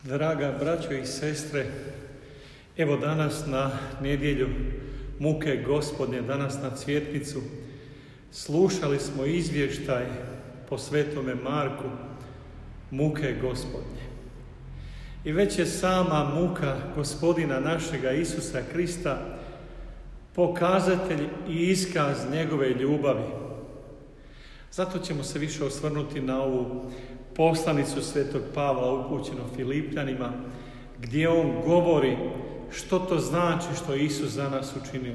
Draga braćo i sestre, evo danas na nedjelju muke Gospodnje, danas na Cvjetnicu, slušali smo izvještaj po Svetome Marku muke Gospodnje. I već je sama muka Gospodina našega Isusa Krista pokazatelj i iskaz njegove ljubavi. Zato ćemo se više osvrnuti na ovu poslanicu Svetog Pavla upućenu Filipljanima, gdje on govori što to znači što je Isus za nas učinio.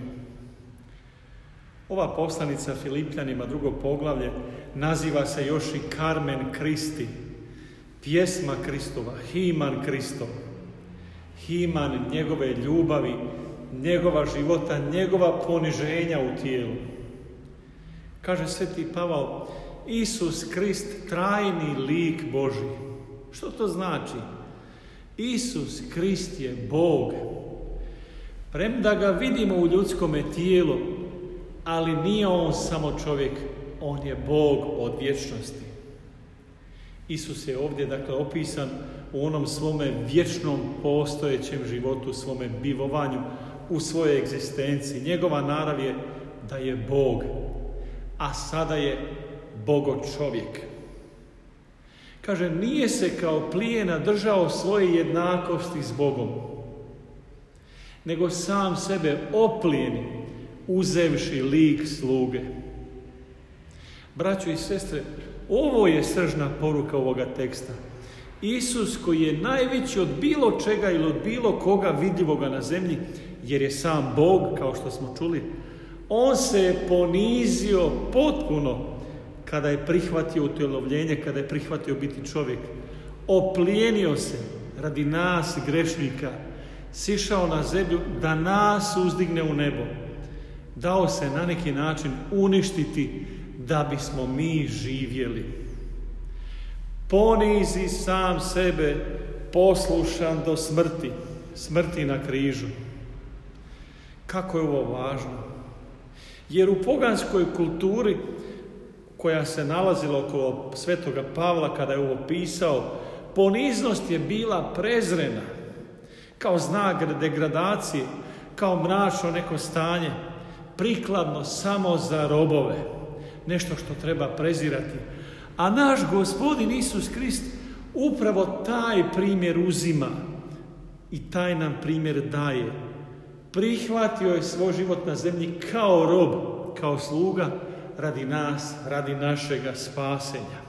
Ova poslanica Filipljanima, 2. poglavlje, naziva se još i Carmen Christi, pjesma Kristova, himan Kristov, himan njegove ljubavi, njegova života, njegova poniženja u tijelu. Kaže Sveti Pavao, Isus Krist, trajni lik Božji. Što to znači? Isus Krist je Bog. Premda ga vidimo u ljudskome tijelu, ali nije on samo čovjek, on je Bog od vječnosti. Isus je ovdje opisan u onom svome vječnom postojećem životu, svome bivovanju, u svojoj egzistenciji. Njegova narav je da je Bog, a sada je Bogo čovjek. Kaže, nije se kao plijena držao svoje jednakosti s Bogom, nego sam sebe oplijeni, uzevši lik sluge. Braćo i sestre, ovo je sržna poruka ovoga teksta. Isus, koji je najveći od bilo čega ili od bilo koga vidljivoga na zemlji, jer je sam Bog, kao što smo čuli, on se je ponizio potpuno kada je prihvatio utjelovljenje, kada je prihvatio biti čovjek. Oplijenio se radi nas grešnika, sišao na zemlju da nas uzdigne u nebo. Dao se na neki način uništiti da bismo mi živjeli. Ponizi sam sebe, poslušan do smrti, smrti na križu. Kako je ovo važno? Jer u poganskoj kulturi koja se nalazila oko Svetoga Pavla kada je ovo pisao, poniznost je bila prezrena kao znak degradacije, kao mračno neko stanje, prikladno samo za robove, nešto što treba prezirati. A naš Gospodin Isus Krist upravo taj primjer uzima i taj nam primjer daje. Prihvatio je svoj život na zemlji kao rob, kao sluga, radi nas, radi našega spasenja.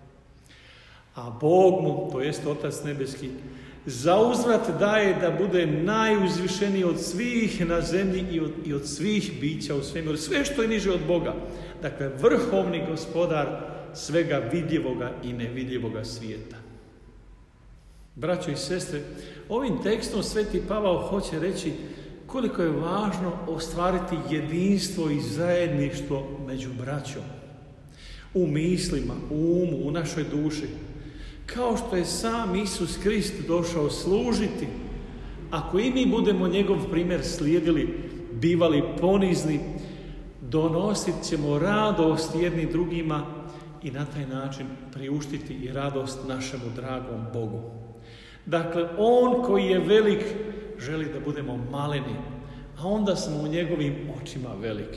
A Bog mu, to jest Otac nebeski, zauzvrat daje da bude najuzvišeniji od svih na zemlji i od svih bića u svemiru. Sve što je niže od Boga. Dakle, vrhovni gospodar svega vidljivoga i nevidljivoga svijeta. Braćo i sestre, ovim tekstom Sveti Pavao hoće reći koliko je važno ostvariti jedinstvo i zajedništvo među braćom. U mislima, u umu, u našoj duši. Kao što je sam Isus Krist došao služiti, ako i mi budemo njegov primjer slijedili, bivali ponizni, donosit ćemo radost jedni drugima i na taj način priuštiti i radost našemu dragom Bogu. Dakle, on koji je velik želi da budemo maleni, a onda smo u njegovim očima velike.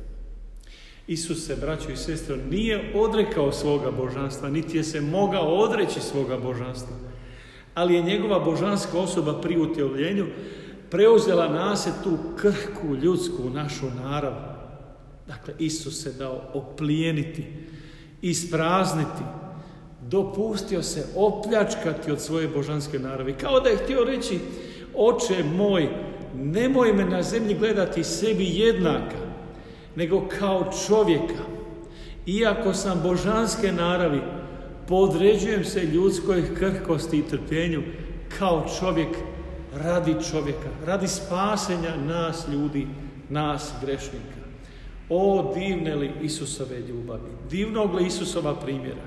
Isus se, braćo i sestre, nije odrekao svoga božanstva, niti je se mogao odreći svoga božanstva, ali je njegova božanska osoba pri utjelovljenju preuzela na se tu krhku ljudsku našu narav. Dakle, Isus se dao oplijeniti, isprazniti, dopustio se opljačkati od svoje božanske naravi. Kao da je htio reći, Oče moj, nemoj me na zemlji gledati sebi jednaka, nego kao čovjeka. Iako sam božanske naravi, podređujem se ljudskoj krhkosti i trpljenju kao čovjek, radi spasenja nas ljudi, nas grešnika. O, divne li Isusove ljubavi, divnog li Isusova primjera.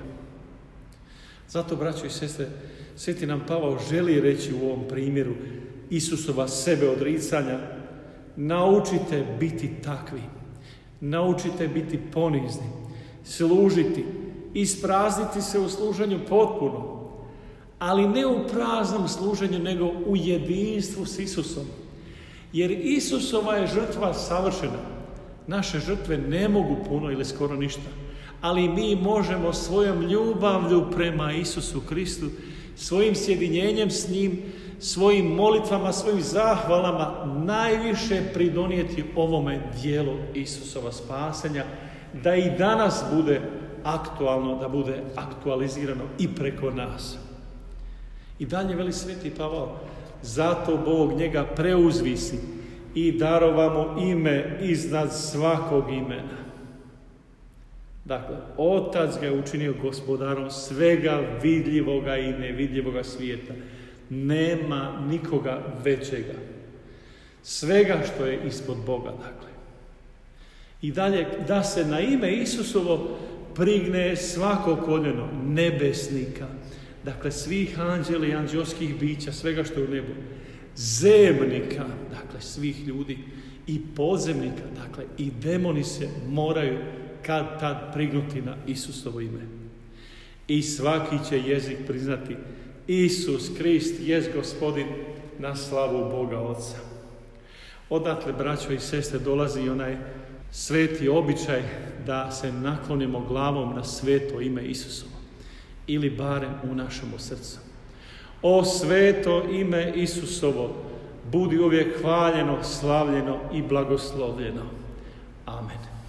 Zato, braćo i sestre, Sveti nam Pavao želi reći u ovom primjeru Isusova sebe odricanja, naučite biti takvi, naučite biti ponizni, služiti, isprazniti se u služenju potpuno, ali ne u praznom služenju, nego u jedinstvu s Isusom. Jer Isusova je žrtva savršena. Naše žrtve ne mogu puno ili skoro ništa, ali mi možemo svojom ljubavlju prema Isusu Kristu, svojim sjedinjenjem s njim, svojim molitvama, svojim zahvalama najviše pridonijeti ovome dijelu Isusova spasenja, da i danas bude aktualno, da bude aktualizirano i preko nas. I dalje veli Sveti Pavao, zato Bog njega preuzvisi i darovamo ime iznad svakog imena. Dakle, Otac ga je učinio gospodarom svega vidljivoga i nevidljivoga svijeta. Nema nikoga većega. Svega što je ispod Boga, dakle. I dalje, da se na ime Isusovo prigne svako koljeno nebesnika, dakle svih anđela i anđelskih bića, svega što je u nebu, zemnika, dakle svih ljudi, i podzemnika, dakle i demoni se moraju kad tad prignuti na Isusovo ime. I svaki će jezik priznati Isus Krist jest Gospodin, na slavu Boga Oca. Odatle, braćo i sestre, dolazi onaj sveti običaj da se naklonimo glavom na sveto ime Isusovo, ili barem u našemu srcu. O sveto ime Isusovo, budi uvijek hvaljeno, slavljeno i blagoslovljeno. Amen.